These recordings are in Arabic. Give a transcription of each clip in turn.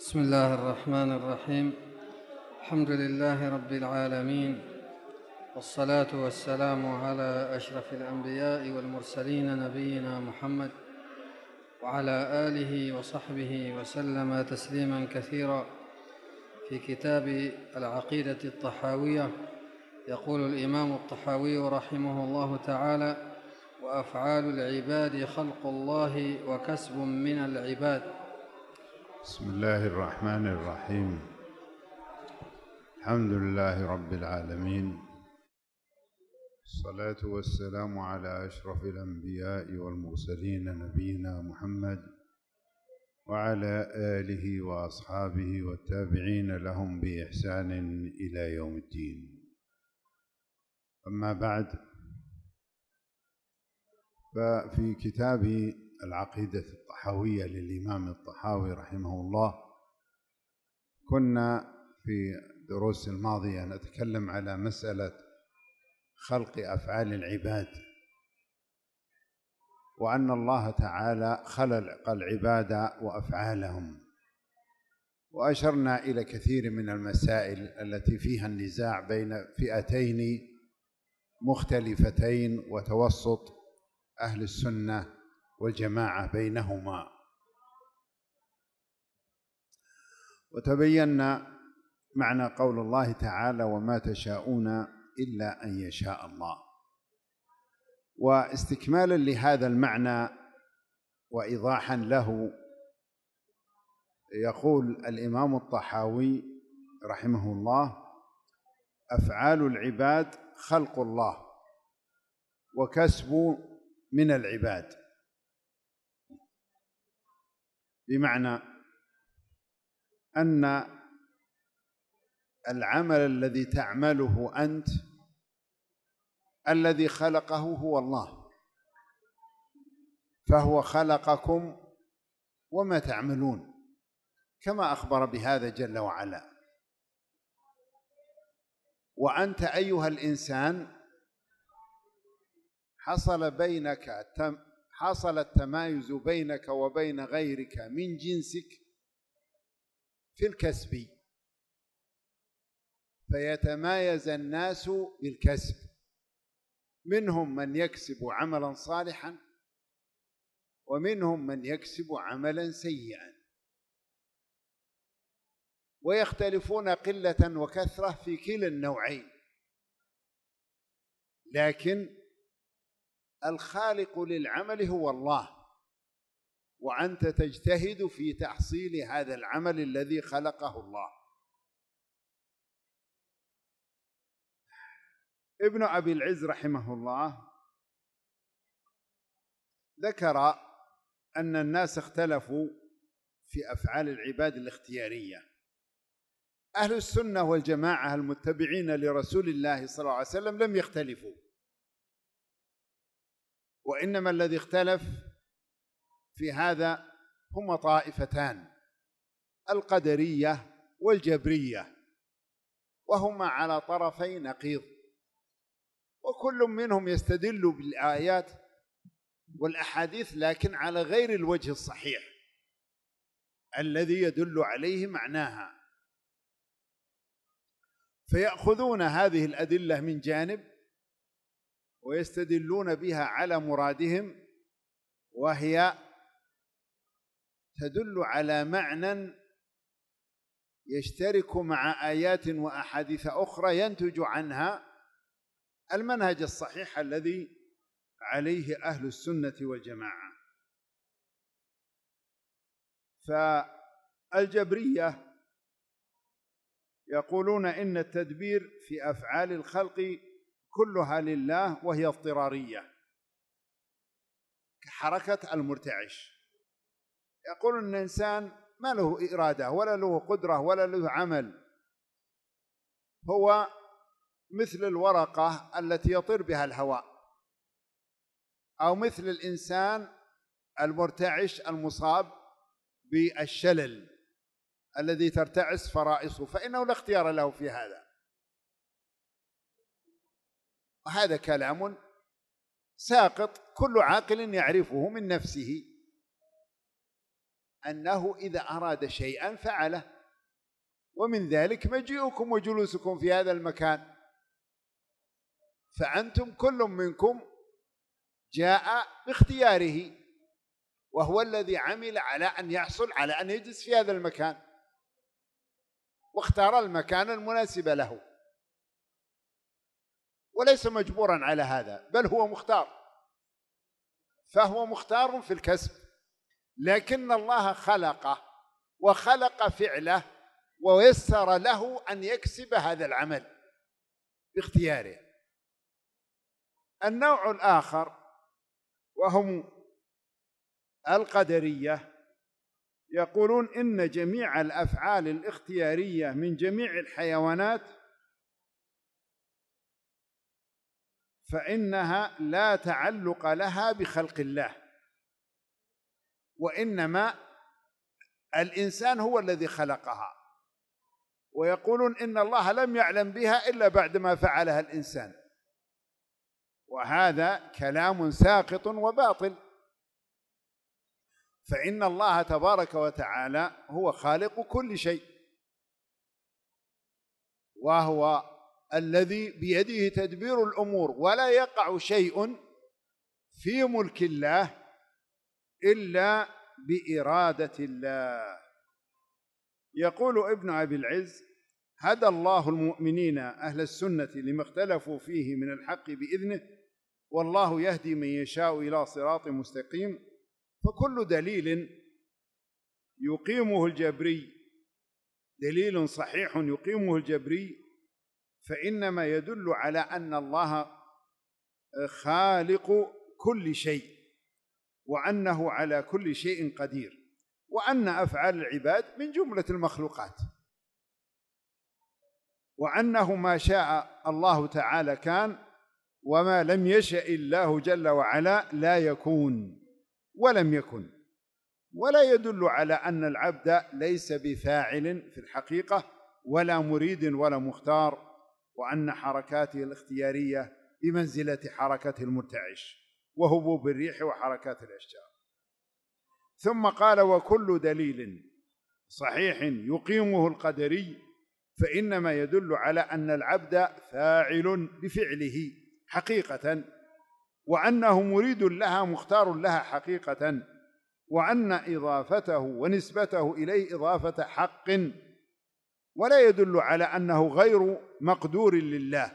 بسم الله الرحمن الرحيم. الحمد لله رب العالمين، والصلاة والسلام على أشرف الأنبياء والمرسلين نبينا محمد وعلى آله وصحبه وسلم تسليما كثيرا. في كتاب العقيدة الطحاوية يقول الإمام الطحاوي رحمه الله تعالى: وأفعال العباد خلق الله وكسب من العباد. بسم الله الرحمن الرحيم. الحمد لله رب العالمين، الصلاة والسلام على أشرف الأنبياء والمرسلين نبينا محمد وعلى آله وأصحابه والتابعين لهم بإحسان إلى يوم الدين. أما بعد، ففي كتاب العقيدة الطحاوية للإمام الطحاوي رحمه الله كنا في الدروس الماضية نتكلم على مسألة خلق أفعال العباد، وأن الله تعالى خلق العباد وأفعالهم، وأشرنا إلى كثير من المسائل التي فيها النزاع بين فئتين مختلفتين وتوسط أهل السنة والجماعة بينهما، وتبينا معنى قول الله تعالى: وما تشاءون إلا أن يشاء الله. واستكمالا لهذا المعنى وإيضاحا له، يقول الإمام الطحاوي رحمه الله: أفعال العباد خلق الله وكسب من العباد، بمعنى أن العمل الذي تعمله أنت الذي خلقه هو الله، فهو خلقكم وما تعملون، كما أخبر بهذا جل وعلا. وأنت أيها الإنسان حصل التمايز بينك وبين غيرك من جنسك في الكسب، فيتمايز الناس بالكسب، منهم من يكسب عملا صالحا ومنهم من يكسب عملا سيئا، ويختلفون قلة وكثرة في كلا النوعين، لكن الخالق للعمل هو الله، وأنت تجتهد في تحصيل هذا العمل الذي خلقه الله. ابن أبي العز رحمه الله ذكر أن الناس اختلفوا في أفعال العباد الاختيارية. أهل السنة والجماعة المتبعين لرسول الله صلى الله عليه وسلم لم يختلفوا، وإنما الذي اختلف في هذا هما طائفتان: القدرية والجبرية، وهما على طرفي نقيض، وكل منهم يستدل بالآيات والأحاديث لكن على غير الوجه الصحيح الذي يدل عليه معناها، فيأخذون هذه الأدلة من جانب ويستدلون بها على مرادهم، وهي تدل على معنى يشترك مع آيات وأحاديث أخرى ينتج عنها المنهج الصحيح الذي عليه أهل السنة والجماعة. فالجبرية يقولون إن التدبير في أفعال الخلق كلها لله وهي اضطرارية، كحركة المرتعش. يقول أن الإنسان ما له إرادة ولا له قدرة ولا له عمل، هو مثل الورقة التي يطير بها الهواء، أو مثل الإنسان المرتعش المصاب بالشلل الذي ترتعش فرائصه، فإنه لا اختيار له في هذا. وهذا كلام ساقط كل عاقل يعرفه من نفسه، أنه إذا أراد شيئا فعله، ومن ذلك مجيئكم وجلوسكم في هذا المكان. فأنتم كل منكم جاء باختياره، وهو الذي عمل على أن يحصل على أن يجلس في هذا المكان، واختار المكان المناسب له، وليس مجبورا على هذا، بل هو مختار، فهو مختار في الكسب، لكن الله خلقه وخلق فعله ويسر له أن يكسب هذا العمل باختياره. النوع الآخر وهم القدرية، يقولون إن جميع الأفعال الاختيارية من جميع الحيوانات فإنها لا تعلق لها بخلق الله، وإنما الإنسان هو الذي خلقها، ويقولون إن الله لم يعلم بها إلا بعدما فعلها الإنسان، وهذا كلام ساقط وباطل، فإن الله تبارك وتعالى هو خالق كل شيء، وهو الذي بيده تدبير الأمور، ولا يقع شيء في ملك الله إلا بإرادة الله. يقول ابن أبي العز: هدى الله المؤمنين أهل السنة لما اختلفوا فيه من الحق بإذنه، والله يهدي من يشاء إلى صراط مستقيم. فكل دليل يقيمه الجبري، دليل صحيح يقيمه الجبري، فإنما يدل على أن الله خالق كل شيء، وأنه على كل شيء قدير، وأن أفعال العباد من جملة المخلوقات، وأنه ما شاء الله تعالى كان، وما لم يشأ الله جل وعلا لا يكون ولم يكن. ولا يدل على أن العبد ليس بفاعل في الحقيقة، ولا مريد ولا مختار، وأن حركاته الاختيارية بمنزلة حركة المرتعش وهبوب الريح وحركات الأشجار. ثم قال: وكل دليل صحيح يقيمه القدري فإنما يدل على أن العبد فاعل بفعله حقيقة، وأنه مريد لها مختار لها حقيقة، وأن إضافته ونسبته إليه إضافة حق، ولا يدل على أنه غير مقدور لله،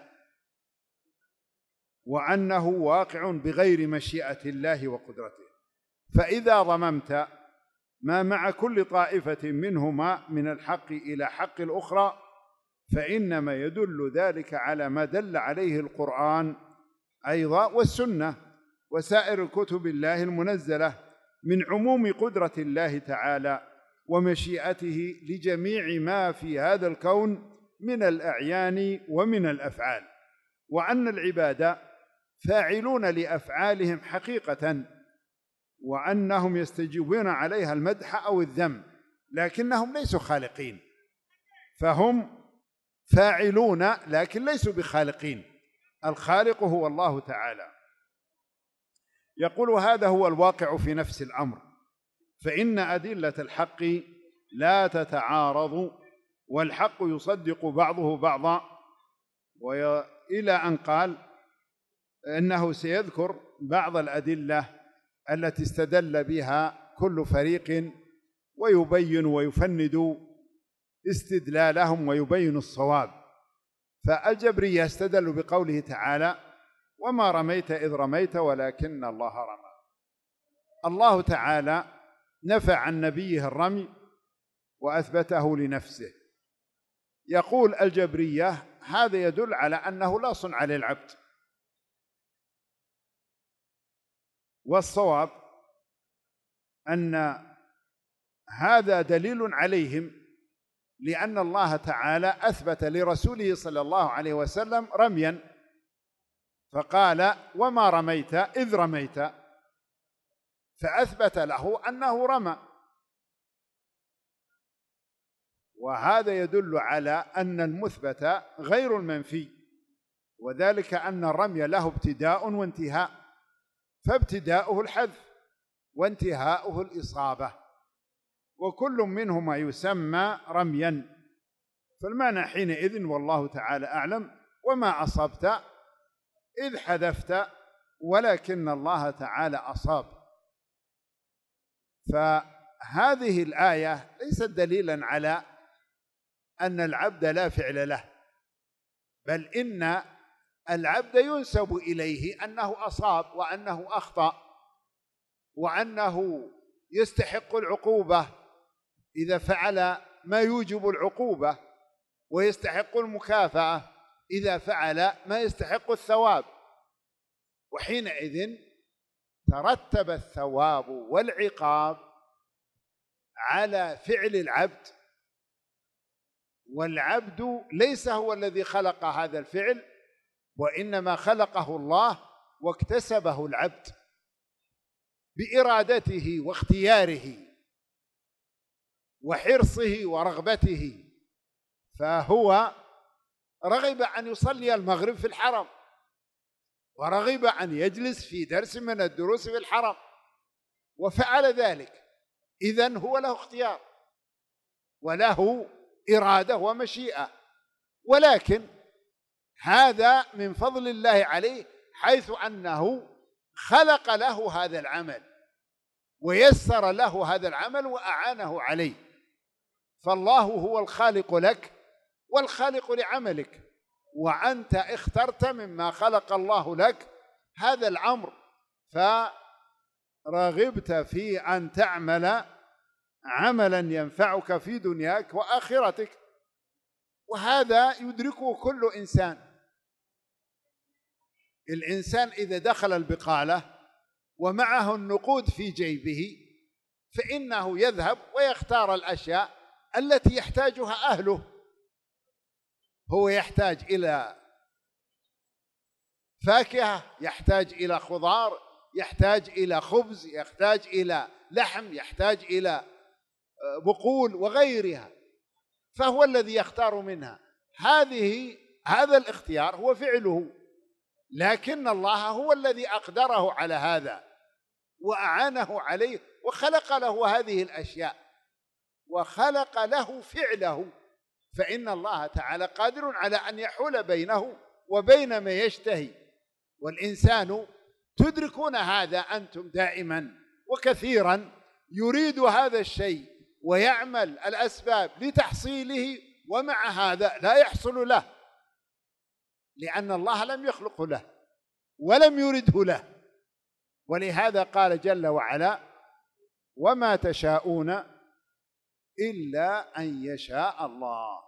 وأنه واقع بغير مشيئة الله وقدرته. فإذا ضممت ما مع كل طائفة منهما من الحق إلى حق الأخرى، فإنما يدل ذلك على ما دل عليه القرآن أيضا والسنة وسائر الكتب الله المنزلة من عموم قدرة الله تعالى ومشيئته لجميع ما في هذا الكون من الأعيان ومن الأفعال، وأن العباد فاعلون لأفعالهم حقيقة، وأنهم يستجيبون عليها المدح أو الذم، لكنهم ليسوا خالقين، فهم فاعلون لكن ليسوا بخالقين، الخالق هو الله تعالى. يقول: هذا هو الواقع في نفس الأمر، فإن أدلة الحق لا تتعارض، والحق يصدق بعضه بعضا، إلى أن قال إنه سيذكر بعض الأدلة التي استدل بها كل فريق ويبين ويفند استدلالهم ويبين الصواب. فالجبرية استدلوا بقوله تعالى: وما رميت إذ رميت ولكن الله رمى. الله تعالى نفى عن نبيه الرمي وأثبته لنفسه. يقول الجبرية: هذا يدل على أنه لا صنع للعبد، والصواب أن هذا دليل عليهم، لأن الله تعالى أثبت لرسوله صلى الله عليه وسلم رميا، فقال: وما رميت إذ رميت، فأثبت له أنه رمى، وهذا يدل على أن المثبت غير المنفي، وذلك أن الرمي له ابتداء وانتهاء، فابتداؤه الحذف وانتهاؤه الإصابة، وكل منهما يسمى رميا. فالمعنى حينئذ والله تعالى أعلم: وما أصبت إذ حذفت ولكن الله تعالى أصاب. فهذه الآية ليست دليلا على أن العبد لا فعل له، بل إن العبد ينسب إليه أنه أصاب وأنه أخطأ وأنه يستحق العقوبة إذا فعل ما يوجب العقوبة، ويستحق المكافأة إذا فعل ما يستحق الثواب. وحينئذ ترتب الثواب والعقاب على فعل العبد، والعبد ليس هو الذي خلق هذا الفعل، وإنما خلقه الله واكتسبه العبد بإرادته واختياره وحرصه ورغبته. فهو رغب أن يصلي المغرب في الحرم، ورغب أن يجلس في درس من الدروس في الحرم، وفعل ذلك. إذن هو له اختيار وله إرادة ومشيئة، ولكن هذا من فضل الله عليه، حيث أنه خلق له هذا العمل ويسر له هذا العمل وأعانه عليه. فالله هو الخالق لك والخالق لعملك، وأنت اخترت مما خلق الله لك هذا الأمر، فرغبت في أن تعمل عملا ينفعك في دنياك وآخرتك. وهذا يدركه كل إنسان. الإنسان إذا دخل البقالة ومعه النقود في جيبه فإنه يذهب ويختار الأشياء التي يحتاجها أهله. هو يحتاج إلى فاكهة، يحتاج إلى خضار، يحتاج إلى خبز، يحتاج إلى لحم، يحتاج إلى بقول وغيرها، فهو الذي يختار منها. هذا الاختيار هو فعله، لكن الله هو الذي أقدره على هذا وأعانه عليه وخلق له هذه الأشياء وخلق له فعله. فإن الله تعالى قادر على أن يحول بينه وبين ما يشتهي، والإنسان تدركون هذا أنتم دائما وكثيرا، يريد هذا الشيء ويعمل الأسباب لتحصيله، ومع هذا لا يحصل له، لأن الله لم يخلقه له ولم يرده له. ولهذا قال جل وعلا: وما تشاءون إلا أن يشاء الله.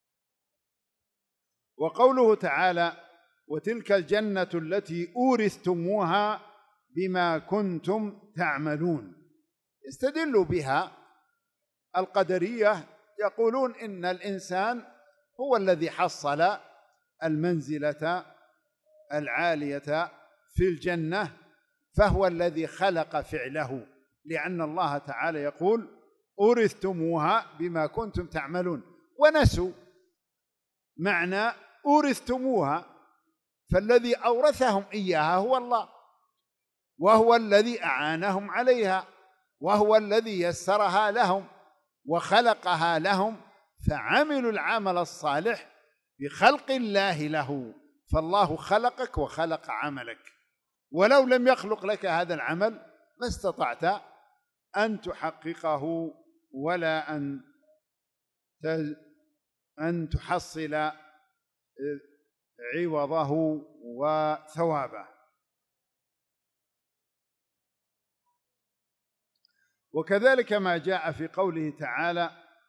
وقوله تعالى: وتلك الجنة التي أورثتموها بما كنتم تعملون، استدلوا بها القدرية، يقولون إن الإنسان هو الذي حصل المنزلة العالية في الجنة، فهو الذي خلق فعله، لأن الله تعالى يقول: أورثتموها بما كنتم تعملون، ونسوا معنى أورثتموها. فالذي أورثهم إياها هو الله، وهو الذي أعانهم عليها، وهو الذي يسرها لهم وخلقها لهم، فعملوا العمل الصالح بخلق الله له. فالله خلقك وخلق عملك، ولو لم يخلق لك هذا العمل ما استطعت أن تحققه ولا أن تحصل عوضه وثوابه. وكذلك ما جاء في قوله تعالى: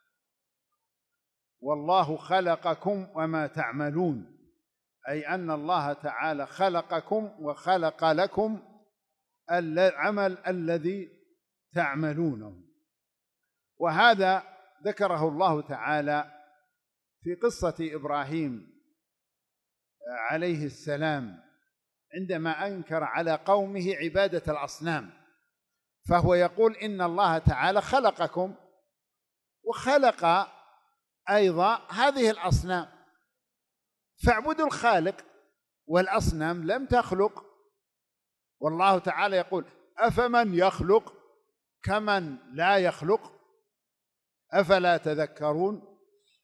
والله خلقكم وما تعملون، أي أن الله تعالى خلقكم وخلق لكم العمل الذي تعملونه. وهذا ذكره الله تعالى في قصة إبراهيم عليه السلام عندما أنكر على قومه عبادة الأصنام، فهو يقول: إن الله تعالى خلقكم وخلق أيضا هذه الأصنام، فاعبدوا الخالق، والأصنام لم تخلق. والله تعالى يقول: أفمن يخلق كمن لا يخلق. أفلا تذكرون؟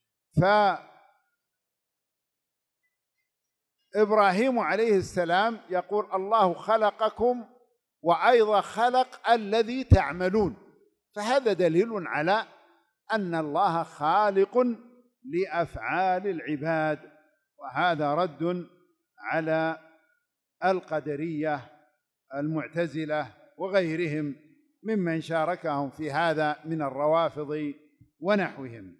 فإبراهيم عليه السلام يقول الله خلقكم وأيضا خلق الذي تعملون، فهذا دليل على أن الله خالق لأفعال العباد، وهذا رد على القدرية المعتزلة وغيرهم ممن شاركهم في هذا من الروافض ونحوهم.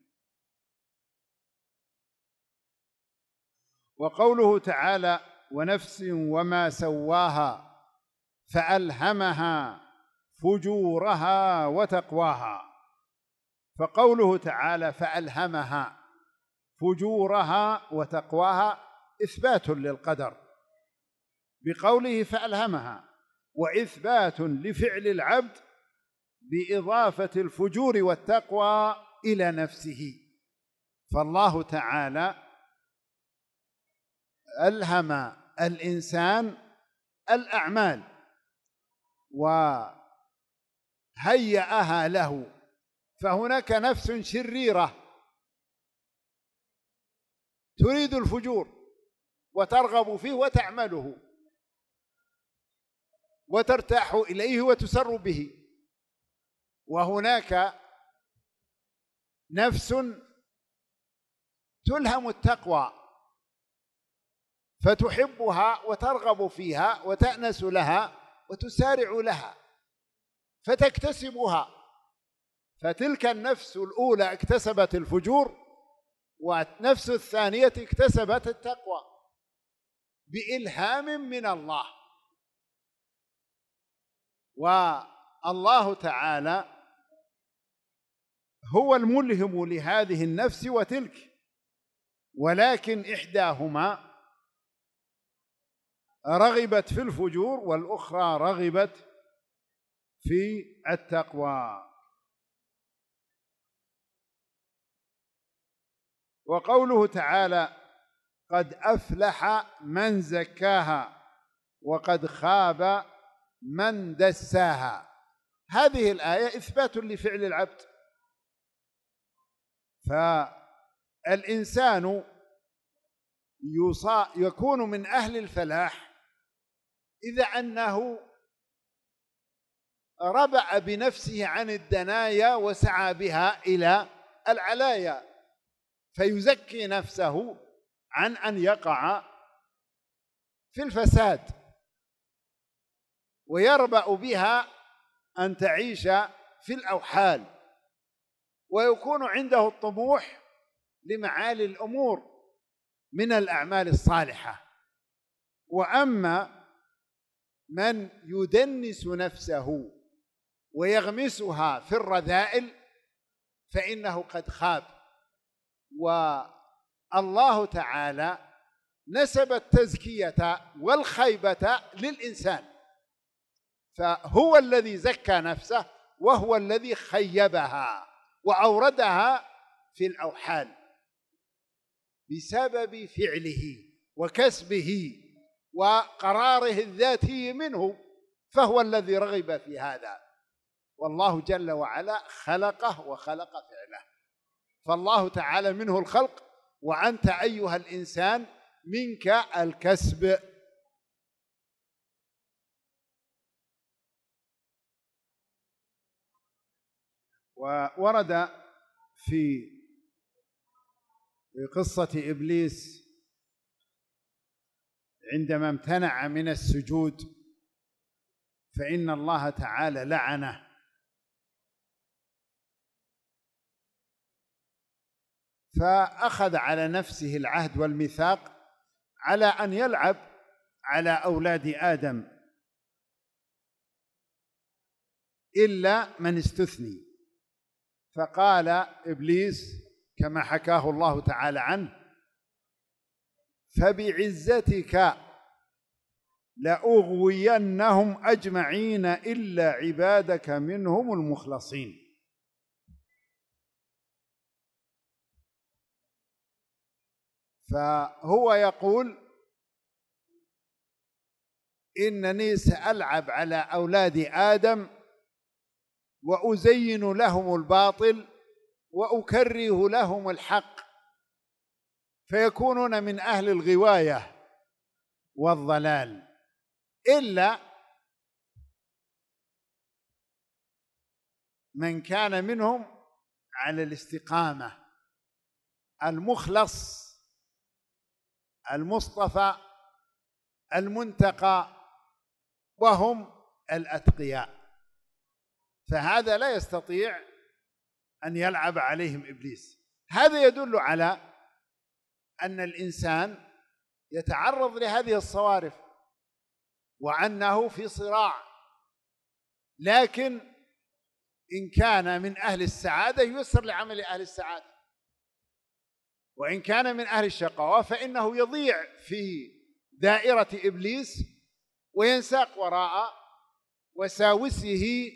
وقوله تعالى ونفس وما سواها فألهمها فجورها وتقواها، فقوله تعالى فألهمها فجورها وتقواها إثبات للقدر بقوله فألهمها، وإثبات لفعل العبد بإضافة الفجور والتقوى إلى نفسه. فالله تعالى ألهم الإنسان الأعمال وهيأها له، فهناك نفس شريرة تريد الفجور وترغب فيه وتعمله وترتاح إليه وتسر به، وهناك نفس تلهم التقوى فتحبها وترغب فيها وتأنس لها وتسارع لها فتكتسبها، فتلك النفس الأولى اكتسبت الفجور، والنفس الثانية اكتسبت التقوى بإلهام من الله. والله تعالى هو الملهم لهذه النفس وتلك، ولكن إحداهما رغبت في الفجور والأخرى رغبت في التقوى. وقوله تعالى قد أفلح من زكاها وقد خاب من دساها، هذه الآية إثبات لفعل العبد، فالإنسان يكون من أهل الفلاح إذا أنه ربع بنفسه عن الدنايا وسعى بها إلى العلايا، فيزكي نفسه عن أن يقع في الفساد، ويربأ بها أن تعيش في الأوحال، ويكون عنده الطموح لمعالي الأمور من الأعمال الصالحة. وأما من يدنس نفسه ويغمسها في الرذائل فإنه قد خاب. والله تعالى نسب التزكية والخيبة للإنسان، فهو الذي زكى نفسه وهو الذي خيبها وأوردها في الأوحال بسبب فعله وكسبه وقراره الذاتي منه، فهو الذي رغب في هذا، والله جل وعلا خلقه وخلق فعله. فالله تعالى منه الخلق، وأنت أيها الإنسان منك الكسب. وورد في قصة إبليس عندما امتنع من السجود فإن الله تعالى لعنه، فأخذ على نفسه العهد والميثاق على أن يلعب على أولاد آدم إلا من استثني، فقال إبليس كما حكاه الله تعالى عنه فبعزتك لأغوينهم أجمعين إلا عبادك منهم المخلصين. فهو يقول إنني سألعب على أولاد آدم وأزين لهم الباطل وأكره لهم الحق فيكونون من أهل الغواية والضلال، إلا من كان منهم على الاستقامة المخلص المصطفى المنتقى، وهم الأتقياء، فهذا لا يستطيع أن يلعب عليهم إبليس. هذا يدل على أن الإنسان يتعرض لهذه الصوارف وأنه في صراع، لكن إن كان من أهل السعادة ييسر لعمل أهل السعادة، وإن كان من أهل الشقاوة فإنه يضيع في دائرة إبليس وينساق وراء وساوسه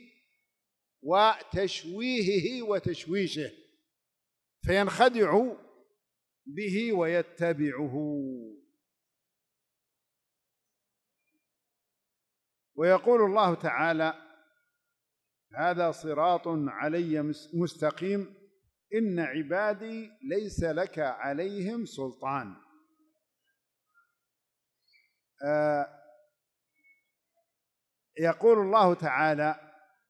وتشويهه وتشويشه فينخدع به ويتبعه. ويقول الله تعالى: هذا صراط علي مستقيم إن عبادي ليس لك عليهم سلطان. يقول الله تعالى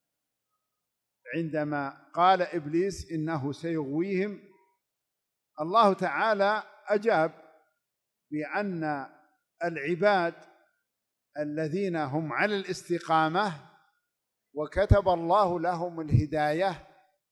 عندما قال إبليس إنه سيغويهم، الله تعالى أجاب بأن العباد الذين هم على الاستقامة وكتب الله لهم الهداية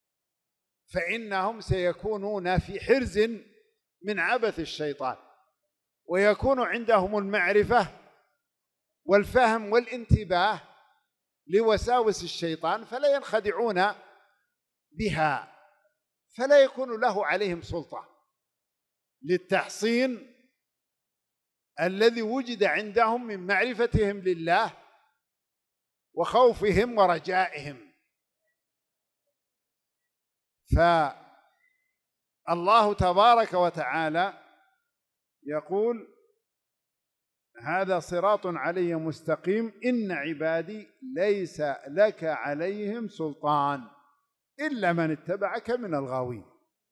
فإنهم سيكونون في حرز من عبث الشيطان، ويكون عندهم المعرفة والفهم والانتباه لوساوس الشيطان فلا ينخدعون بها، فلا يكون له عليهم سلطة للتحصين الذي وجد عندهم من معرفتهم لله وخوفهم ورجائهم. فالله تبارك وتعالى يقول: هذا صراط علي مستقيم إن عبادي ليس لك عليهم سلطان إلا من اتبعك من الغاوين.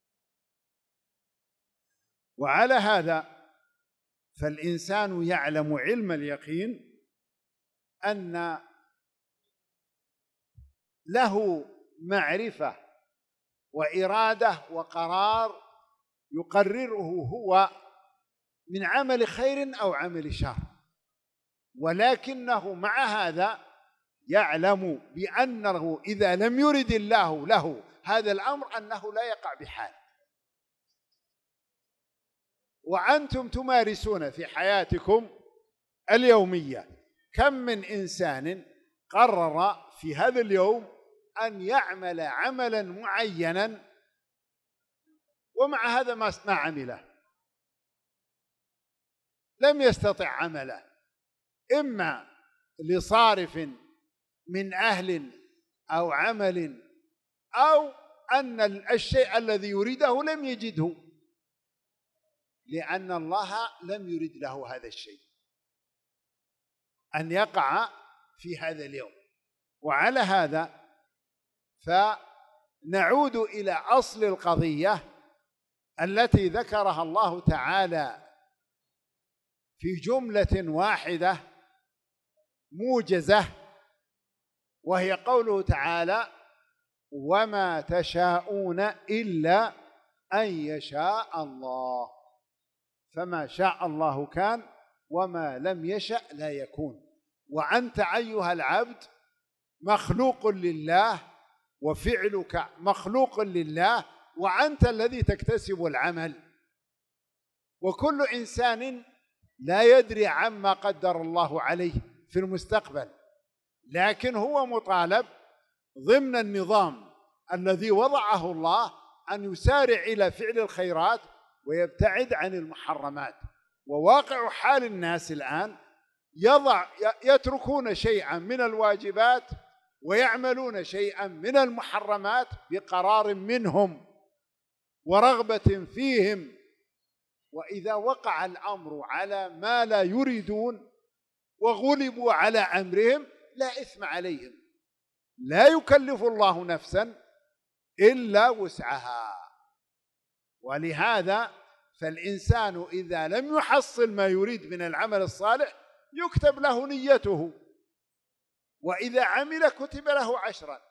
وعلى هذا فالإنسان يعلم علم اليقين أن له معرفة وإرادة وقرار يقرره هو من عمل خير أو عمل شر، ولكنه مع هذا يعلم بأنه إذا لم يرد الله له هذا الأمر أنه لا يقع بحال. وأنتم تمارسون في حياتكم اليومية كم من إنسان قرر في هذا اليوم أن يعمل عملا معينا ومع هذا ما عمله، لم يستطع عمله، إما لصارف من أهل أو عمل أو أن الشيء الذي يريده لم يجده، لأن الله لم يرد له هذا الشيء أن يقع في هذا اليوم. وعلى هذا فنعود إلى أصل القضية التي ذكرها الله تعالى في جملة واحدة موجزة، وهي قوله تعالى: وما تشاءون إلا أن يشاء الله، فما شاء الله كان وما لم يشأ لا يكون. وأنت أيها العبد مخلوق لله وفعلك مخلوق لله، وأنت الذي تكتسب العمل. وكل إنسان لا يدري عما قدر الله عليه في المستقبل، لكن هو مطالب ضمن النظام الذي وضعه الله أن يسارع إلى فعل الخيرات ويبتعد عن المحرمات. وواقع حال الناس الآن يتركون شيئا من الواجبات ويعملون شيئا من المحرمات بقرار منهم ورغبة فيهم، وإذا وقع الأمر على ما لا يريدون وغلبوا على أمرهم لا إثم عليهم. لا يكلف الله نفسا إلا وسعها. ولهذا فالإنسان إذا لم يحصل ما يريد من العمل الصالح يكتب له نيته، وإذا عمل كتب له 10.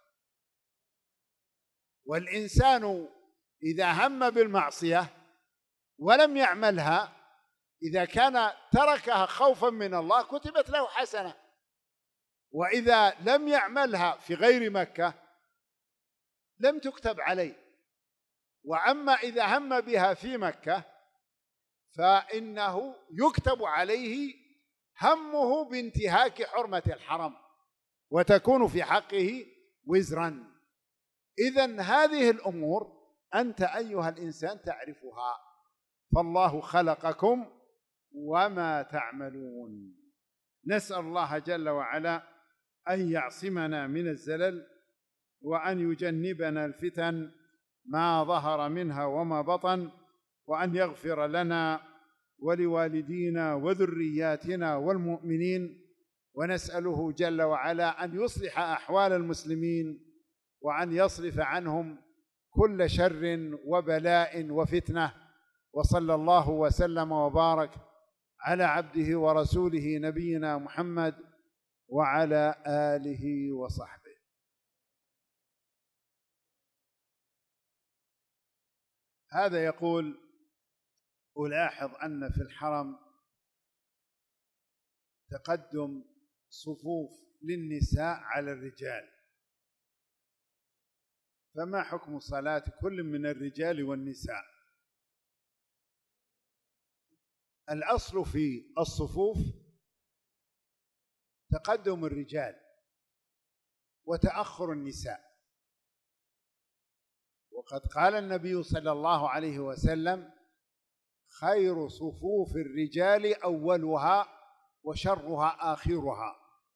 والإنسان إذا هم بالمعصية ولم يعملها، إذا كان تركها خوفا من الله كتبت له حسنة، وإذا لم يعملها في غير مكة لم تكتب عليه. وأما إذا هم بها في مكة فإنه يكتب عليه همه بانتهاك حرمة الحرم وتكون في حقه وزرا. إذن هذه الأمور أنت أيها الإنسان تعرفها، فالله خلقكم وما تعملون. نسأل الله جل وعلا أن يعصمنا من الزلل، وأن يجنبنا الفتن ما ظهر منها وما بطن، وأن يغفر لنا ولوالدينا وذرياتنا والمؤمنين. ونسأله جل وعلا أن يصلح أحوال المسلمين، وأن يصرف عنهم كل شر وبلاء وفتنة. وصلى الله وسلم وبارك على عبده ورسوله نبينا محمد وعلى آله وصحبه. هذا يقول: ألاحظ أن في الحرم تقدم صفوف للنساء على الرجال، فما حكم صلاة كل من الرجال والنساء؟ الأصل في الصفوف تقدم الرجال وتأخر النساء، وقد قال النبي صلى الله عليه وسلم: خير صفوف الرجال أولها وشرها آخرها،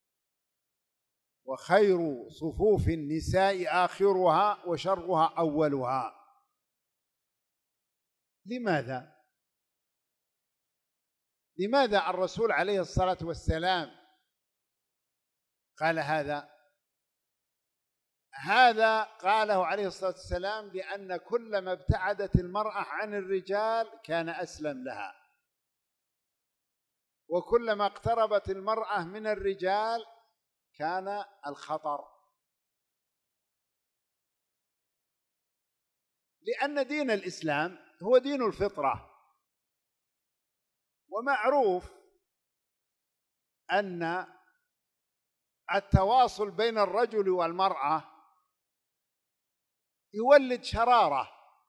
وخير صفوف النساء آخرها وشرها أولها. لماذا الرسول عليه الصلاة والسلام قال هذا؟ هذا قاله عليه الصلاة والسلام لأن كلما ابتعدت المرأة عن الرجال كان أسلم لها، وكلما اقتربت المرأة من الرجال كان الخطر. لأن دين الإسلام هو دين الفطرة، ومعروف أن التواصل بين الرجل والمرأة يولد شرارة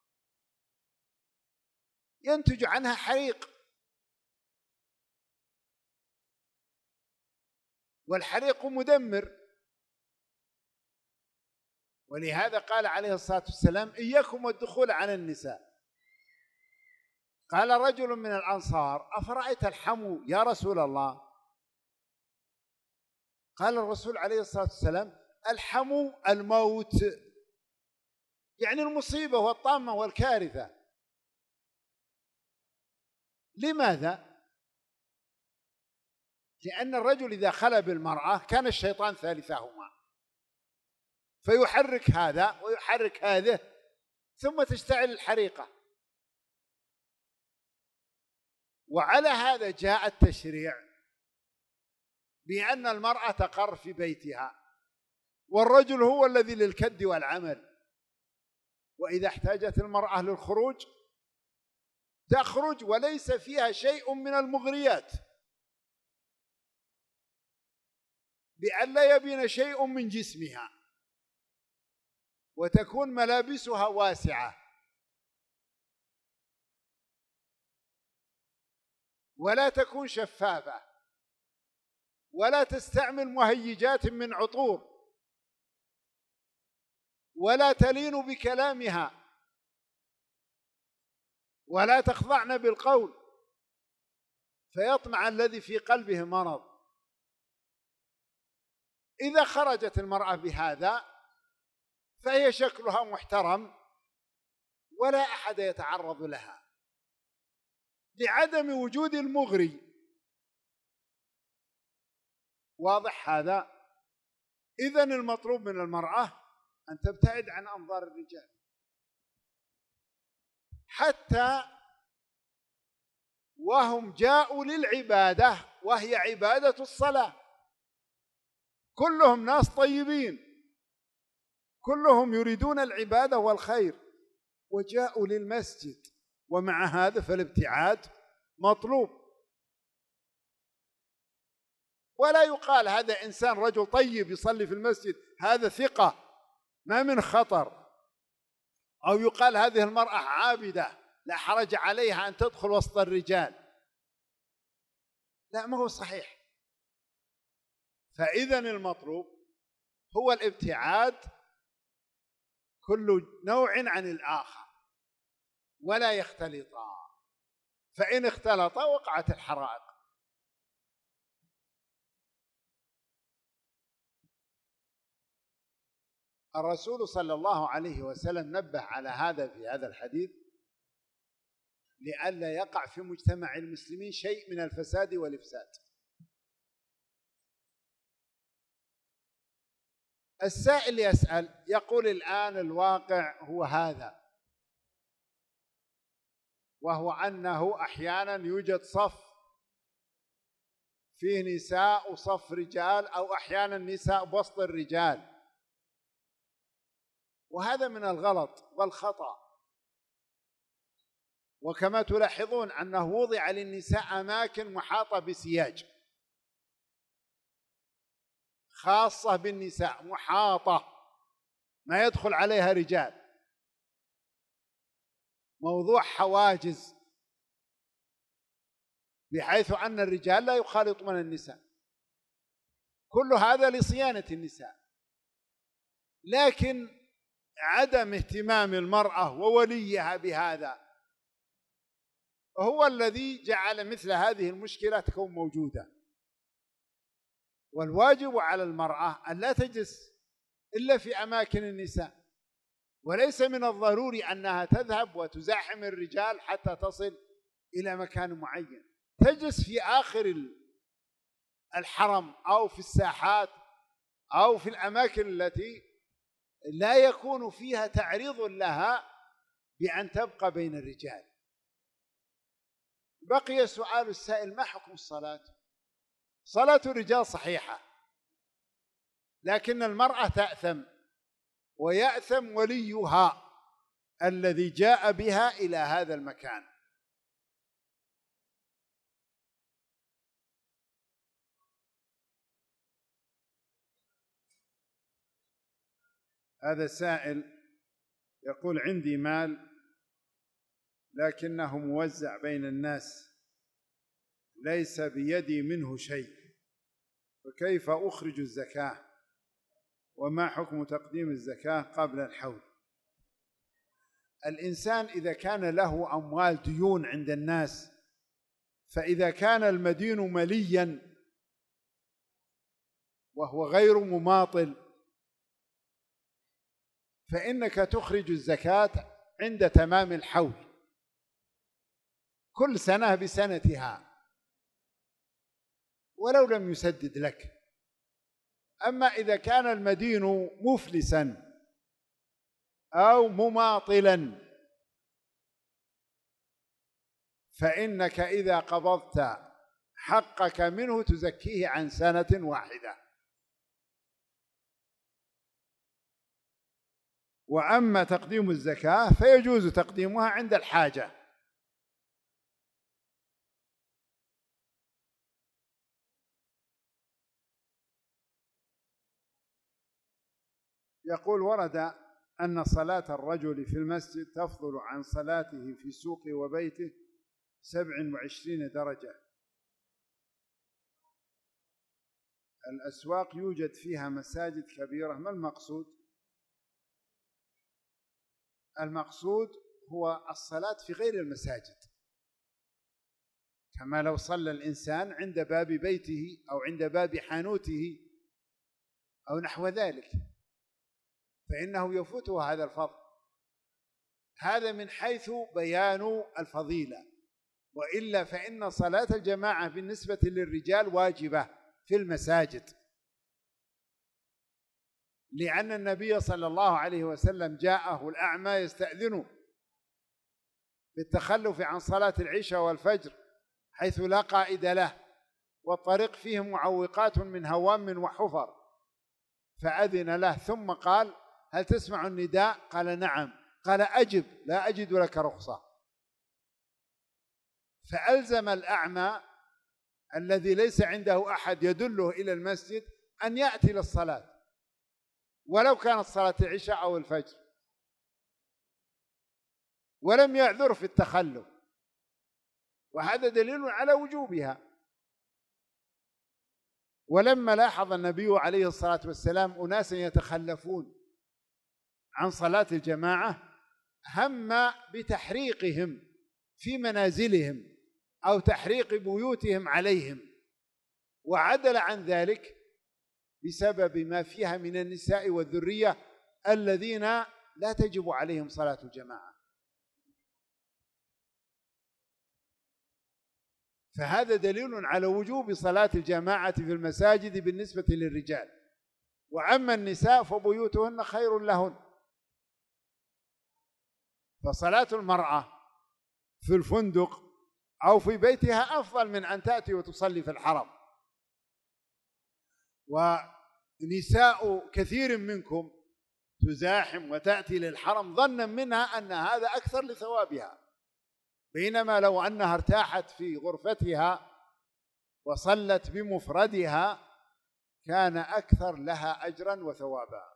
ينتج عنها حريق، والحريق مدمر. ولهذا قال عليه الصلاة والسلام: إياكم والدخول على النساء. قال رجل من الأنصار: أفرأيت الحمو يا رسول الله؟ قال الرسول عليه الصلاة والسلام: الحمو الموت، يعني المصيبة والطامة والكارثة. لماذا؟ لأن الرجل إذا خلا بالمرأة كان الشيطان ثالثهما، فيحرك هذا ويحرك هذه ثم تشتعل الحريقة. وعلى هذا جاء التشريع بأن المرأة تقر في بيتها، والرجل هو الذي للكد والعمل. وإذا احتاجت المرأة للخروج تخرج وليس فيها شيء من المغريات، بأن لا يبين شيء من جسمها، وتكون ملابسها واسعة، ولا تكون شفافة، ولا تستعمل مهيجات من عطور، ولا تلين بكلامها، ولا تخضعن بالقول فيطمع الذي في قلبه مرض. إذا خرجت المرأة بهذا فهي شكلها محترم ولا أحد يتعرض لها لعدم وجود المغري. واضح هذا؟ إذن المطلوب من المرأة أن تبتعد عن أنظار الرجال. حتى وهم جاءوا للعبادة وهي عبادة الصلاة، كلهم ناس طيبين، كلهم يريدون العبادة والخير، وجاءوا للمسجد، ومع هذا فالابتعاد مطلوب. ولا يقال هذا إنسان رجل طيب يصلي في المسجد هذا ثقة ما من خطر، أو يقال هذه المرأة عابدة لا حرج عليها أن تدخل وسط الرجال، لا، ما هو صحيح. فإذا المطلوب هو الابتعاد كل نوع عن الآخر ولا يختلطا، فإن اختلطا وقعت الحرائق. الرسول صلى الله عليه وسلم نبه على هذا في هذا الحديث لئلا يقع في مجتمع المسلمين شيء من الفساد والإفساد. السائل يسأل يقول الآن الواقع هو هذا، وهو أنه أحيانا يوجد صف فيه نساء وصف رجال، أو أحيانا نساء بوسط الرجال، وهذا من الغلط والخطأ. وكما تلاحظون أنه وضع للنساء أماكن محاطة بسياج خاصة بالنساء، محاطة ما يدخل عليها رجال، موضوع حواجز بحيث أن الرجال لا يخالطون النساء، كل هذا لصيانة النساء. لكن عدم اهتمام المرأة ووليها بهذا هو الذي جعل مثل هذه المشكلة تكون موجودة. والواجب على المرأة أن لا تجلس إلا في أماكن النساء، وليس من الضروري أنها تذهب وتزاحم الرجال حتى تصل إلى مكان معين، تجلس في آخر الحرم أو في الساحات أو في الأماكن التي لا يكون فيها تعريض لها بأن تبقى بين الرجال. بقي سؤال السائل: ما حكم الصلاة؟ صلاة الرجال صحيحة، لكن المرأة تأثم، ويأثم وليها الذي جاء بها إلى هذا المكان. هذا السائل يقول: عندي مال لكنه موزع بين الناس، ليس بيدي منه شيء، فكيف أخرج الزكاة؟ وما حكم تقديم الزكاة قبل الحول؟ الإنسان إذا كان له أموال ديون عند الناس، فإذا كان المدين مليا وهو غير مماطل فإنك تخرج الزكاة عند تمام الحول، كل سنة بسنتها ولو لم يسدد لك. أما إذا كان المدين مفلسا أو مماطلا فإنك إذا قبضت حقك منه تزكيه عن سنة واحدة. وأما تقديم الزكاة فيجوز تقديمها عند الحاجة. يقول: ورد أن صلاة الرجل في المسجد تفضل عن صلاته في سوقه وبيته 27 درجة. الأسواق يوجد فيها مساجد كبيرة، ما المقصود؟ المقصود هو الصلاة في غير المساجد، كما لو صلى الإنسان عند باب بيته أو عند باب حانوته أو نحو ذلك فإنه يفوته هذا الفضل. هذا من حيث بيان الفضيلة، وإلا فإن صلاة الجماعة بالنسبة للرجال واجبة في المساجد، لأن النبي صلى الله عليه وسلم جاءه الأعمى يستأذنه بالتخلف عن صلاة العشاء والفجر حيث لا قائد له، والطريق فيه معوقات من هوام وحفر، فأذن له ثم قال: هل تسمع النداء؟ قال: نعم. قال: أجب، لا أجد لك رخصة. فألزم الأعمى الذي ليس عنده أحد يدله إلى المسجد أن يأتي للصلاة ولو كانت صلاة العشاء أو الفجر، ولم يعذر في التخلف، وهذا دليل على وجوبها. ولما لاحظ النبي عليه الصلاة والسلام أناسا يتخلفون عن صلاة الجماعة هم بتحريقهم في منازلهم أو تحريق بيوتهم عليهم، وعدل عن ذلك بسبب ما فيها من النساء والذرية الذين لا تجب عليهم صلاة الجماعة. فهذا دليل على وجوب صلاة الجماعة في المساجد بالنسبة للرجال، وأما النساء فبيوتهن خير لهن. فصلاة المرأة في الفندق أو في بيتها أفضل من أن تأتي وتصلي في الحرم. ونساء كثير منكم تزاحم وتأتي للحرم ظنا منها أن هذا أكثر لثوابها، بينما لو أنها ارتاحت في غرفتها وصلت بمفردها كان أكثر لها أجرا وثوابا.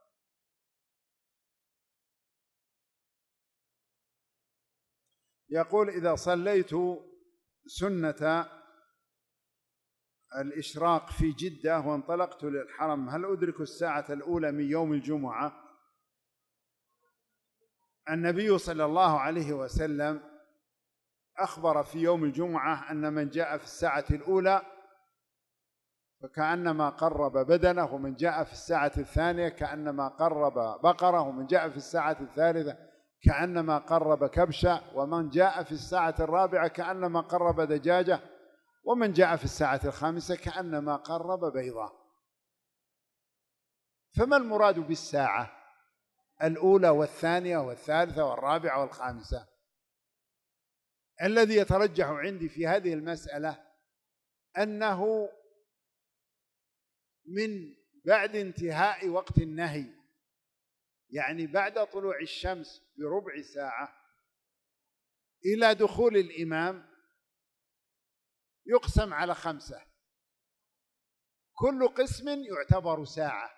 يقول: إذا صليت سنة الإشراق في جدة وانطلقت للحرم هل أدرك الساعة الأولى من يوم الجمعة؟ النبي صلى الله عليه وسلم أخبر في يوم الجمعة أن من جاء في الساعة الأولى فكأنما قرب بدنه، ومن جاء في الساعة الثانية كأنما قرب بقرة، ومن جاء في الساعة الثالثة كأنما قرب كبشة، ومن جاء في الساعة الرابعة كأنما قرب دجاجة، ومن جاء في الساعة الخامسة كأنما قرب بيضة. فما المراد بالساعة الأولى والثانية والثالثة والرابعة والخامسة؟ الذي يترجح عندي في هذه المسألة أنه من بعد انتهاء وقت النهي، يعني بعد طلوع الشمس بربع ساعة إلى دخول الإمام يقسم على 5، كل قسم يعتبر ساعة.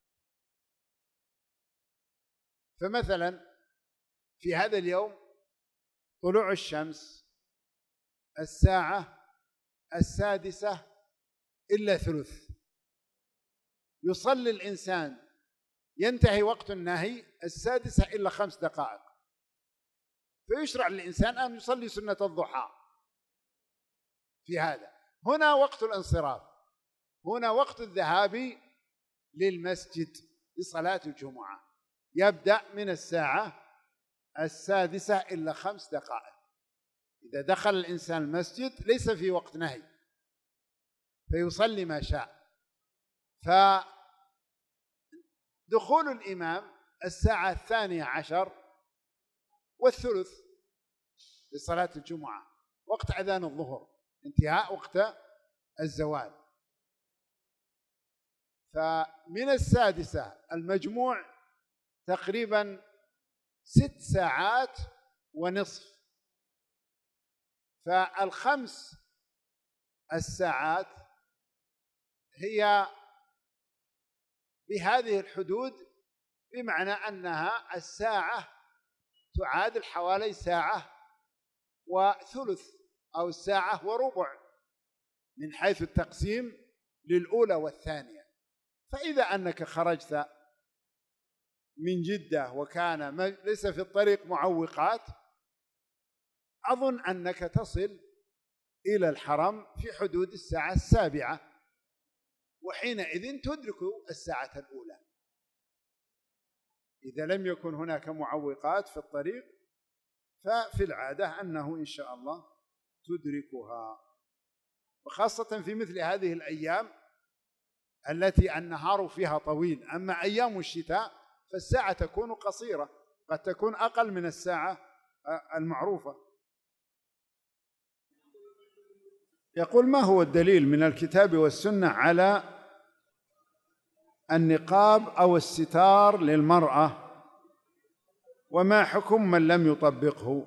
فمثلا في هذا اليوم طلوع الشمس الساعة 6:03، يصلي الإنسان ينتهي وقت النهي 6:05، فيشرع للإنسان أن يصلي سنة الضحى في هذا. هنا وقت الانصراف، هنا وقت الذهاب للمسجد لصلاة الجمعة، يبدأ من الساعة 6:05. إذا دخل الإنسان المسجد ليس في وقت نهي فيصلي ما شاء. فدخول الإمام 12:13 لصلاة الجمعة، وقت أذان الظهر، انتهاء وقت الزوال. فمن 6 المجموع تقريبا 6 ساعات ونصف. فال5 الساعات هي بهذه الحدود، بمعنى أنها الساعة تعادل حوالي 1:3 أو 1:15 من حيث التقسيم للأولى والثانية. فإذا أنك خرجت من جدة وكان ليس في الطريق معوقات، أظن أنك تصل إلى الحرم في حدود الساعة 7، وحينئذ تدرك الساعة الأولى إذا لم يكن هناك معوقات في الطريق. ففي العادة أنه إن شاء الله تدركها، وخاصة في مثل هذه الأيام التي النهار فيها طويل. أما أيام الشتاء فالساعة تكون قصيرة، قد تكون أقل من الساعة المعروفة. يقول: ما هو الدليل من الكتاب والسنة على النقاب أو الستار للمرأة، وما حكم من لم يطبقه؟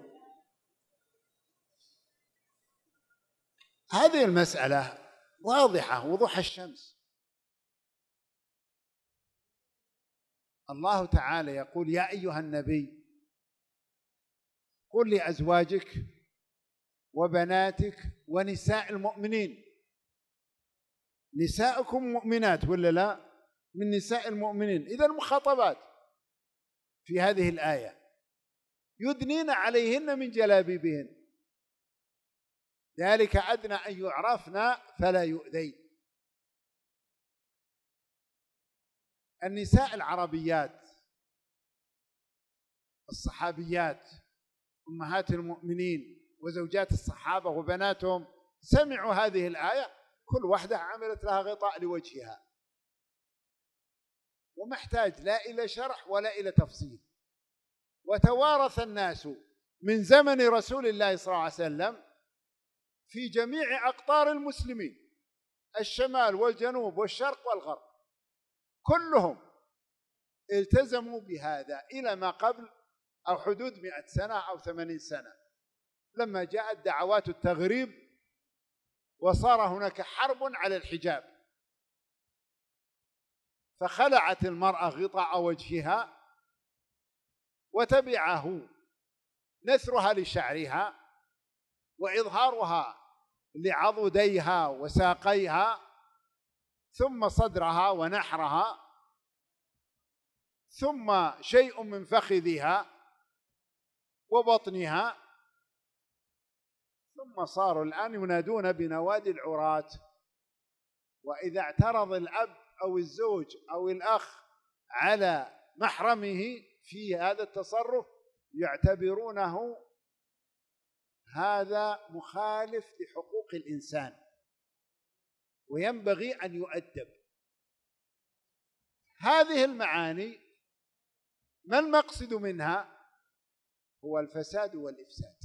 هذه المسألة واضحة وضوح الشمس. الله تعالى يقول: يا أيها النبي قل لأزواجك وبناتك ونساء المؤمنين. نساءكم مؤمنات ولا لا؟ من نساء المؤمنين. إذن المخاطبات في هذه الآية يدنين عليهن من جلابيبهن، ذلك أدنى أن يعرفن فلا يؤذين. النساء العربيات الصحابيات أمهات المؤمنين وزوجات الصحابة وبناتهم سمعوا هذه الآية، كل واحدة عملت لها غطاء لوجهها، وما احتاج لا إلى شرح ولا إلى تفصيل. وتوارث الناس من زمن رسول الله صلى الله عليه وسلم في جميع أقطار المسلمين، الشمال والجنوب والشرق والغرب، كلهم التزموا بهذا إلى ما قبل أو حدود 100 سنة أو 80 سنة، لما جاءت دعوات التغريب وصار هناك حرب على الحجاب، فخلعت المرأة غطاء وجهها وتبعه نثرها لشعرها وإظهارها لعضديها وساقيها، ثم صدرها ونحرها، ثم شيء من فخذها وبطنها، ثم صاروا الآن ينادون بنوادي العراة. وإذا اعترض الأب أو الزوج أو الأخ على محرمه في هذا التصرف يعتبرونه هذا مخالف لحقوق الإنسان وينبغي أن يؤدب. هذه المعاني ما المقصد منها؟ هو الفساد والإفساد.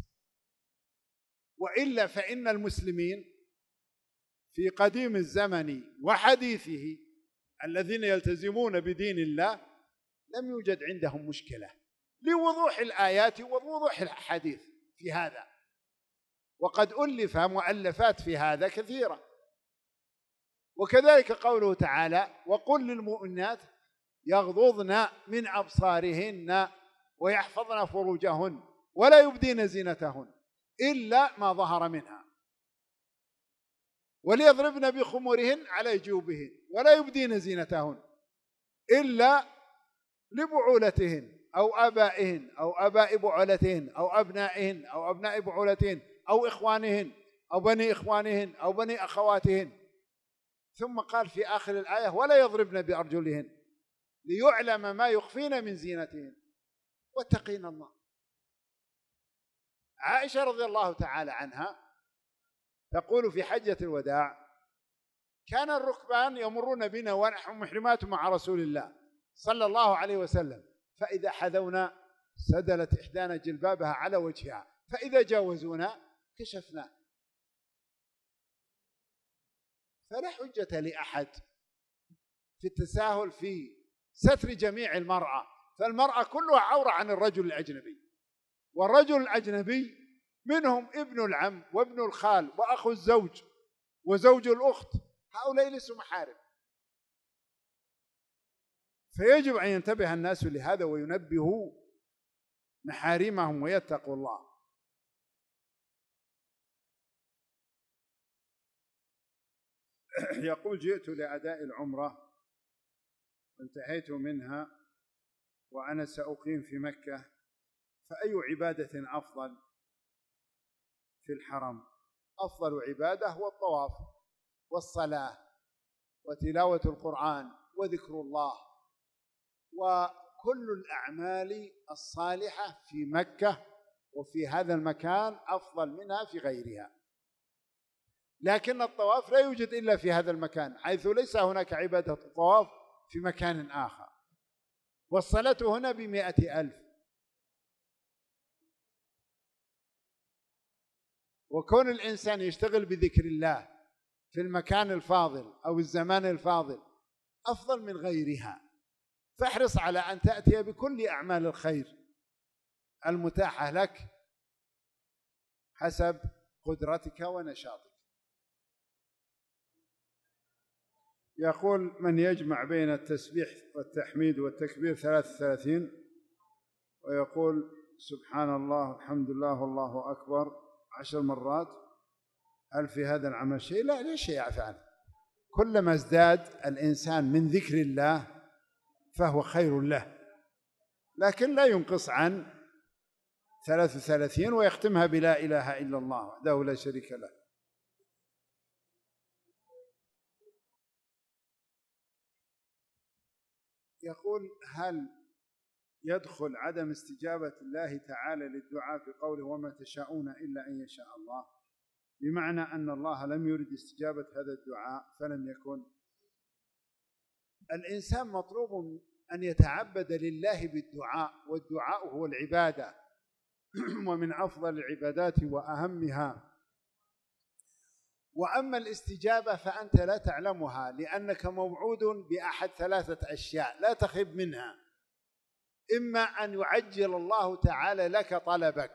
وإلا فإن المسلمين في قديم الزمن وحديثه الذين يلتزمون بدين الله لم يوجد عندهم مشكلة لوضوح الآيات ووضوح الحديث في هذا، وقد ألف مؤلفات في هذا كثيرة. وكذلك قوله تعالى: وقل للمؤمنات يغضضن من أبصارهن ويحفظن فروجهن ولا يبدين زينتهن إلا ما ظهر منها وليضربن بخمورهن على جيوبهن ولا يبدين زينتهن إلا لبعولتهن أو آبائهن أو آباء بعولتهن أو أبنائهن أو أبناء بعولتهن أو إخوانهن أو بني إخوانهن أو بني أخواتهن. ثم قال في آخر الآية: ولا يضربن بأرجلهن ليعلم ما يخفين من زينتهن واتقين الله. عائشة رضي الله تعالى عنها تقول في حجة الوداع: كان الركبان يمرون بنا ونحن محرمات مع رسول الله صلى الله عليه وسلم، فإذا حذونا سدلت إحدانا جلبابها على وجهها، فإذا جاوزونا كشفنا. فلا حجة لأحد في التساهل في ستر جميع المرأة، فالمرأة كلها عورة عن الرجل الأجنبي، والرجل الأجنبي منهم ابن العم وابن الخال وأخو الزوج وزوج الأخت، هؤلاء ليسوا محارم. فيجب أن ينتبه الناس لهذا وينبهوا محارمهم ويتقوا الله. يقول: جئت لأداء العمرة وانتهيت منها وأنا سأقيم في مكة، فأي عبادة أفضل في الحرم؟ أفضل عبادة هو الطواف والصلاة وتلاوة القرآن وذكر الله، وكل الأعمال الصالحة في مكة وفي هذا المكان أفضل منها في غيرها. لكن الطواف لا يوجد إلا في هذا المكان، حيث ليس هناك عبادة الطواف في مكان آخر. والصلاة هنا ب100,000. وكون الإنسان يشتغل بذكر الله في المكان الفاضل أو الزمان الفاضل أفضل من غيرها. فاحرص على أن تأتي بكل أعمال الخير المتاحة لك حسب قدرتك ونشاطك. يقول: من يجمع بين التسبيح والتحميد والتكبير 33 ويقول سبحان الله الحمد لله والله أكبر 10 مرات، هل في هذا العمل شيء؟ لا، لا شيء يفعل. كلما ازداد الإنسان من ذكر الله فهو خير له، لكن لا ينقص عن 33 ويختمها بلا إله إلا الله وحده لا شريك له. يقول: هل يدخل عدم استجابة الله تعالى للدعاء في قوله وما تشاءون إلا أن يشاء الله، بمعنى أن الله لم يرد استجابة هذا الدعاء فلم يكن؟ الإنسان مطلوب أن يتعبد لله بالدعاء، والدعاء هو العبادة ومن أفضل العبادات وأهمها. وأما الاستجابة فأنت لا تعلمها، لأنك موعود بأحد 3 أشياء لا تخب منها: إما أن يعجل الله تعالى لك طلبك،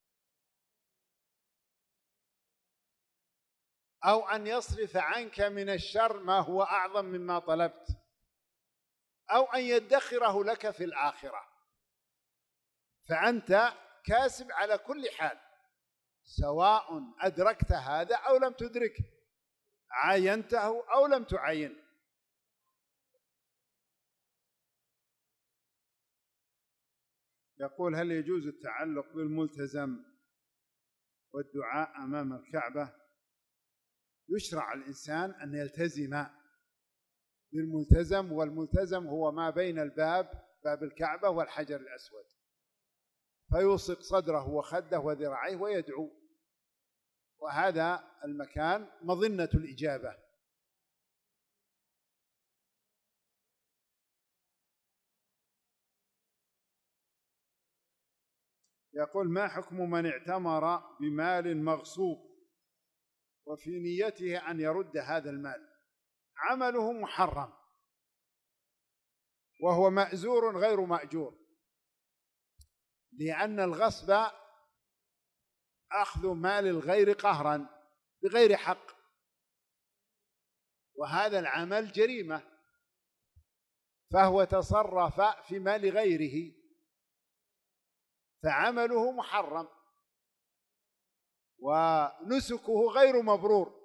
أو أن يصرف عنك من الشر ما هو أعظم مما طلبت، أو أن يدخره لك في الآخرة. فأنت كاسب على كل حال، سواء أدركت هذا أو لم تدركه، عاينته أو لم تعاينه. يقول: هل يجوز التعلق بالملتزم والدعاء أمام الكعبة؟ يشرع الإنسان أن يلتزم بالملتزم، والملتزم هو ما بين باب الكعبة والحجر الأسود، فيوثق صدره وخده وذراعيه ويدعو، وهذا المكان مظنة الإجابة. يقول: ما حكم من اعتمر بمال مغصوب وفي نيته أن يرد هذا المال؟ عمله محرم وهو مأزور غير مأجور، لأن الغصب أخذ مال الغير قهرا بغير حق، وهذا العمل جريمة، فهو تصرف في مال غيره فعمله محرم ونسكه غير مبرور.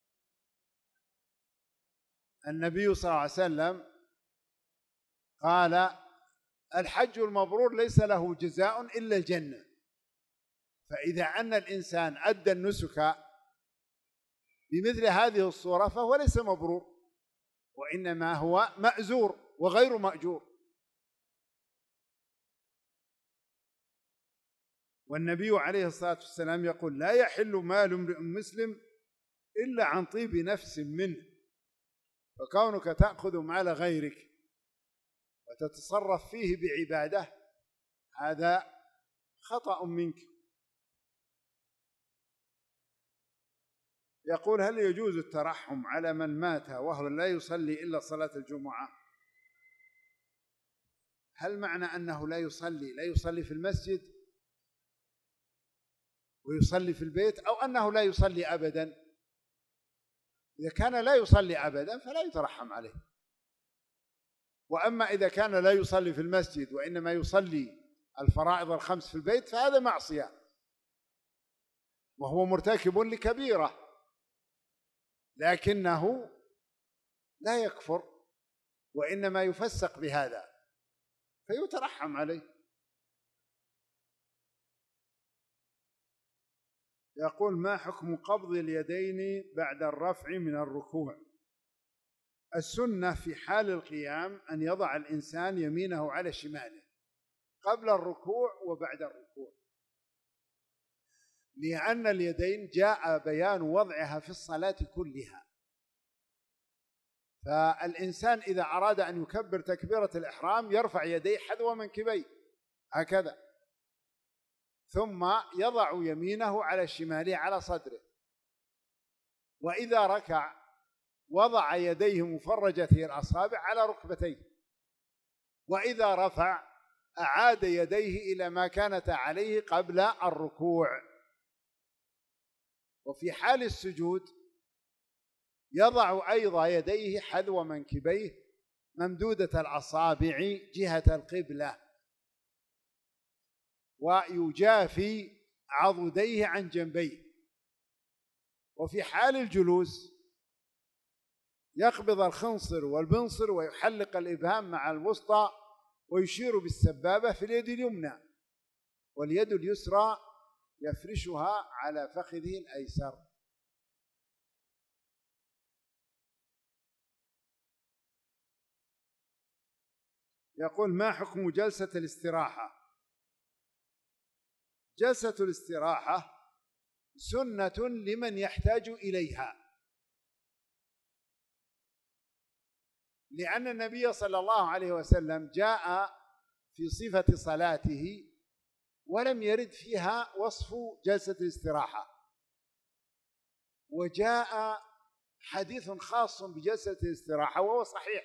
النبي صلى الله عليه وسلم قال: الحج المبرور ليس له جزاء إلا الجنة. فإذا أن الإنسان أدى النسك بمثل هذه الصورة فهو ليس مبرور، وإنما هو مأزور وغير مأجور. والنبي عليه الصلاة والسلام يقول: لا يحل مال امرئ مسلم إلا عن طيب نفس منه. فكونك تأخذ مال غيرك وتتصرف فيه بعبادة هذا خطأ منك. يقول: هل يجوز الترحم على من مات وهو لا يصلي إلا صلاة الجمعة؟ هل معنى أنه لا يصلي في المسجد ويصلي في البيت، أو أنه لا يصلي أبدا؟ إذا كان لا يصلي أبدا فلا يترحم عليه. وأما إذا كان لا يصلي في المسجد وإنما يصلي الفرائض الخمس في البيت فهذا معصية وهو مرتكب لكبيرة، لكنه لا يكفر وإنما يفسق بهذا فيترحم عليه. يقول: ما حكم قبض اليدين بعد الرفع من الركوع؟ السنة في حال القيام أن يضع الإنسان يمينه على شماله قبل الركوع وبعد الركوع، لأن اليدين جاء بيان وضعها في الصلاة كلها. فالإنسان إذا أراد أن يكبر تكبيرة الإحرام يرفع يديه حذو منكبيه هكذا، ثم يضع يمينه على شماله على صدره، وإذا ركع وضع يديه مفرجته الأصابع على ركبتيه، وإذا رفع أعاد يديه إلى ما كانت عليه قبل الركوع. وفي حال السجود يضع أيضا يديه حذو منكبيه ممدودة الأصابع جهة القبلة، ويجافي عضديه عن جنبيه. وفي حال الجلوس يقبض الخنصر والبنصر ويحلق الإبهام مع الوسطى ويشير بالسبابة في اليد اليمنى، واليد اليسرى يفرشها على فخذه الأيسر. يقول: ما حكم جلسة الاستراحة؟ جلسة الاستراحة سنة لمن يحتاج إليها، لأن النبي صلى الله عليه وسلم جاء في صفة صلاته ولم يرد فيها وصف جلسة الاستراحة، وجاء حديث خاص بجلسة الاستراحة وهو صحيح،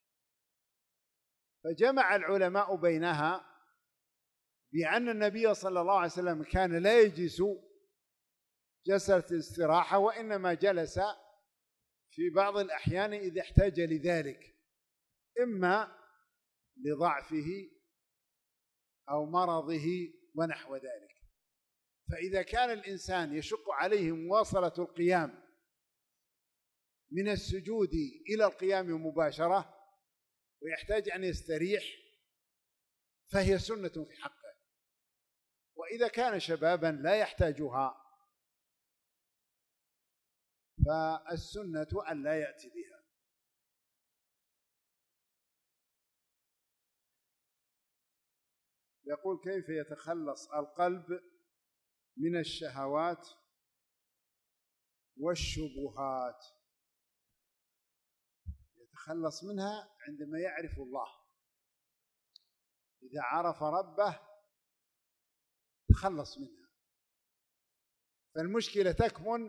فجمع العلماء بينها بأن النبي صلى الله عليه وسلم كان لا يجلس جلسة الاستراحة، وإنما جلس في بعض الأحيان إذا احتاج لذلك، إما لضعفه أو مرضه ونحو ذلك. فإذا كان الإنسان يشق عليه مواصلة القيام من السجود إلى القيام مباشرة ويحتاج أن يستريح فهي سنة في حقه. وإذا كان شبابا لا يحتاجها فالسنة أن لا يأتي بها. يقول: كيف يتخلص القلب من الشهوات والشبهات؟ يتخلص منها عندما يعرف الله. إذا عرف ربه تخلص منها. فالمشكلة تكمن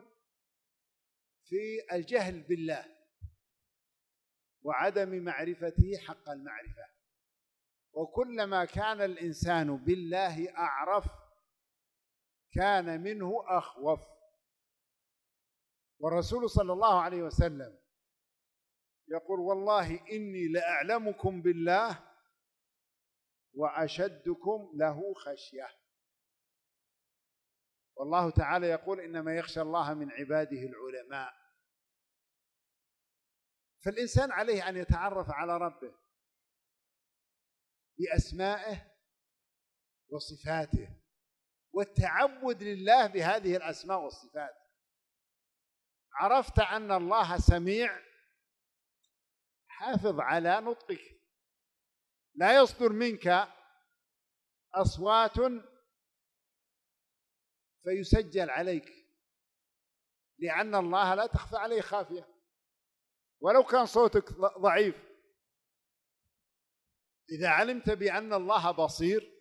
في الجهل بالله وعدم معرفته حق المعرفة، وكلما كان الإنسان بالله أعرف كان منه أخوف. والرسول صلى الله عليه وسلم يقول: والله إني لأعلمكم بالله وأشدكم له خشية. والله تعالى يقول: إنما يخشى الله من عباده العلماء. فالإنسان عليه أن يتعرف على ربه بأسمائه وصفاته، والتعبد لله بهذه الأسماء والصفات. عرفت أن الله سميع، حافظ على نطقك، لا يصدر منك أصوات فيسجل عليك، لأن الله لا تخفى عليه خافية ولو كان صوتك ضعيف. إذا علمت بأن الله بصير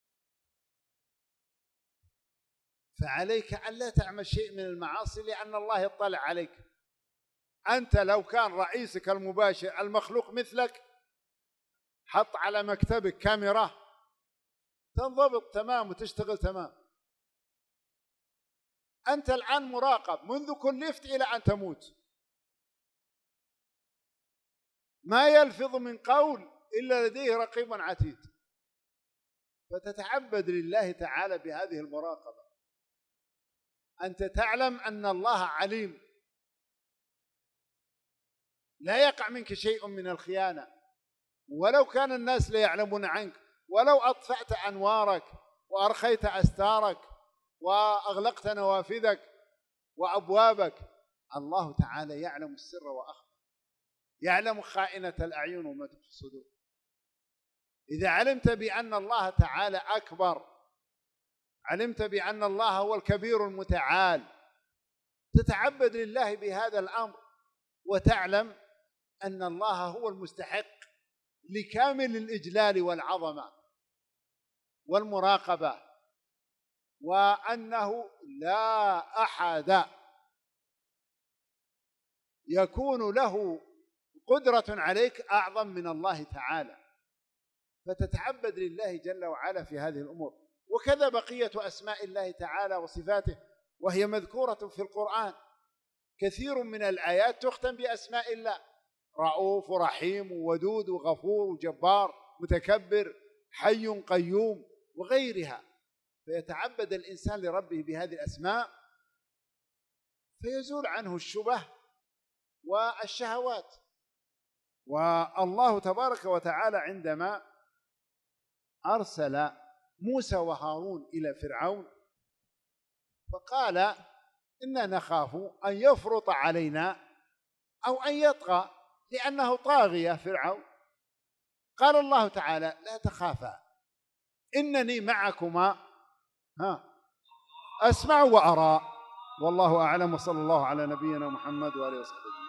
فعليك أن لا تعمل شيء من المعاصي، لأن الله يطلع عليك. أنت لو كان رئيسك المباشر المخلوق مثلك حط على مكتبك كاميرا تنضبط تمام وتشتغل تمام. أنت الآن مراقب منذ كلفت إلى أن تموت، ما يلفظ من قول إلا لديه رقيب عتيد. فتتعبد لله تعالى بهذه المراقبة. أنت تعلم أن الله عليم، لا يقع منك شيء من الخيانة، ولو كان الناس لا يعلمون عنك، ولو أطفأت أنوارك وأرخيت أستارك وأغلقت نوافذك وأبوابك، الله تعالى يعلم السر وأخفى، يعلم خائنة الأعين وما تخفي الصدور. إذا علمت بأن الله تعالى أكبر، علمت بأن الله هو الكبير المتعال، تتعبد لله بهذا الأمر، وتعلم أن الله هو المستحق لكامل الإجلال والعظمة والمراقبة. وأنه لا أحد يكون له قدرة عليك أعظم من الله تعالى، فتتعبد لله جل وعلا في هذه الأمور. وكذا بقية أسماء الله تعالى وصفاته، وهي مذكورة في القرآن، كثير من الآيات تختم بأسماء الله: رؤوف ورحيم وودود وغفور وجبار متكبر حي قيوم وغيرها. فيتعبد الإنسان لربه بهذه الأسماء فيزول عنه الشبه والشهوات. والله تبارك وتعالى عندما أرسل موسى وهارون إلى فرعون فقال: إنا نخاف أن يفرط علينا أو أن يطغى، لأنه طاغية فرعون. قال الله تعالى: لا تخافا إنني معكما أسمع وأرى. والله أعلم، وصلى الله على نبينا محمد وآله وصحبه.